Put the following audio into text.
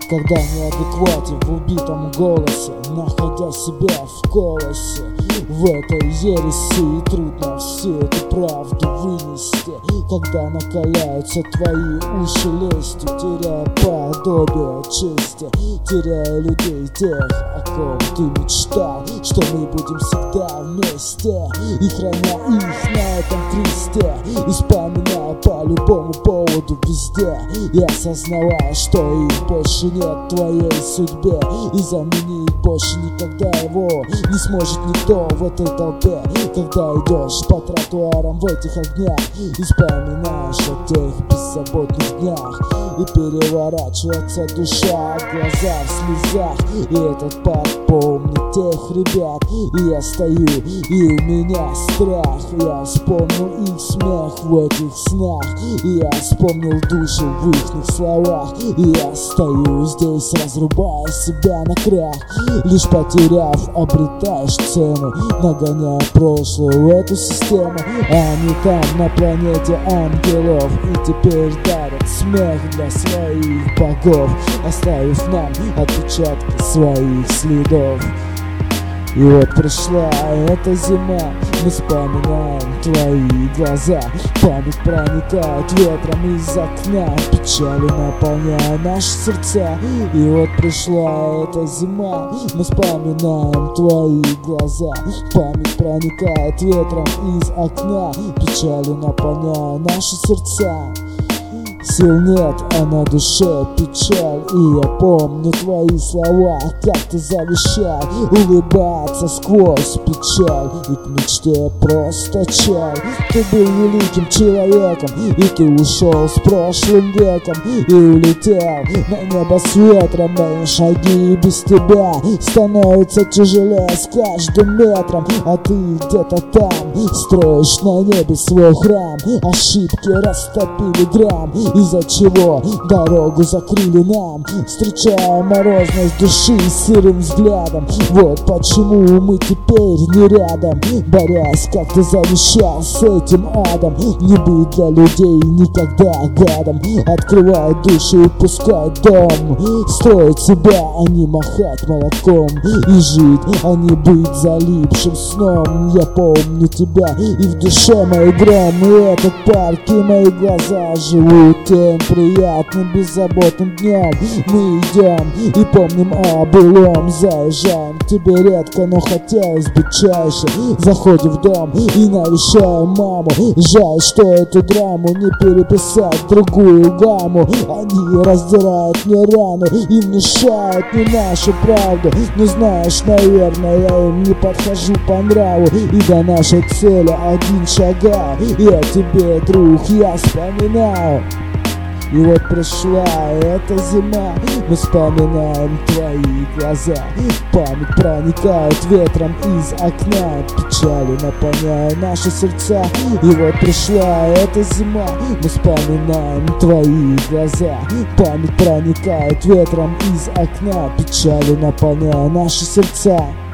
когда неадекватен в убитом голосе, находя себя в колосе. В этой ереси трудно всю эту правду вынести, когда накаляются твои уши лестью, теряя подобие чести, теряя людей тех, о ком ты мечтал, что мы будем всегда вместе, и храня их на этом кресте, и вспоминая по любому поводу везде, и осознавая, что их больше нет в твоей судьбе, и заменить больше никогда его не сможет никто в этой толпе. Когда идешь по тротуарам в этих огнях и вспоминаешь о тех беззаботных днях, и переворачивается душа, глаза в слезах, и этот парк помнит тех ребят. И я стою, и у меня страх, я вспомнил их смех в этих снах, и я вспомнил душу в их словах, и я стою здесь, разрубая себя на крах, лишь потеряв, обретаешь цену, нагоняя прошлое в эту систему. Они там на планете ангелов, и теперь дарят смех для своих богов, оставив нам отпечатки своих следов. И вот пришла эта зима, мы вспоминаем твои глаза, память проникает ветром из окна, печалью наполняя наши сердца. И вот пришла эта зима, мы вспоминаем твои глаза, память проникает ветром из окна, печалью наполняя наши сердца. Сил нет, а на душе печаль, и я помню твои слова, как ты завещал улыбаться сквозь печаль, и к мечте просто чай. Ты был великим человеком, и ты ушел с прошлым веком, и улетел на небо с ветром. Мои шаги без тебя становятся тяжелее с каждым метром, а ты где-то там строишь на небе свой храм. Ошибки растопили грамм, из-за чего дорогу закрыли нам, встречая морозность души серым взглядом. Вот почему мы теперь не рядом, борясь, как ты завещал, с этим адом. Не быть для людей никогда гадом, открывать душу и пускать дом, строить себя, а не махать молотком, и жить, а не быть залипшим сном. Я помню тебя, и в душе моей гром, и этот парк, и мои глаза живут тем приятным беззаботным днем. Мы идем и помним о былом, заезжаем к тебе редко, но хотелось бы чаще. Заходим в дом и навещаем маму, жаль, что эту драму не переписать в другую гамму. Они раздирают мне рану и внушают не нашу правду, но знаешь, наверное, я им не подхожу по нраву, и до нашей цели один шагаю, и о тебе, друг, я вспоминаю. И вот пришла эта зима, мы вспоминаем твои глаза, память проникает ветром из окна, печалью наполняя наши сердца. И вот пришла эта зима, мы вспоминаем твои глаза, память проникает ветром из окна, печалью наполняя наши сердца.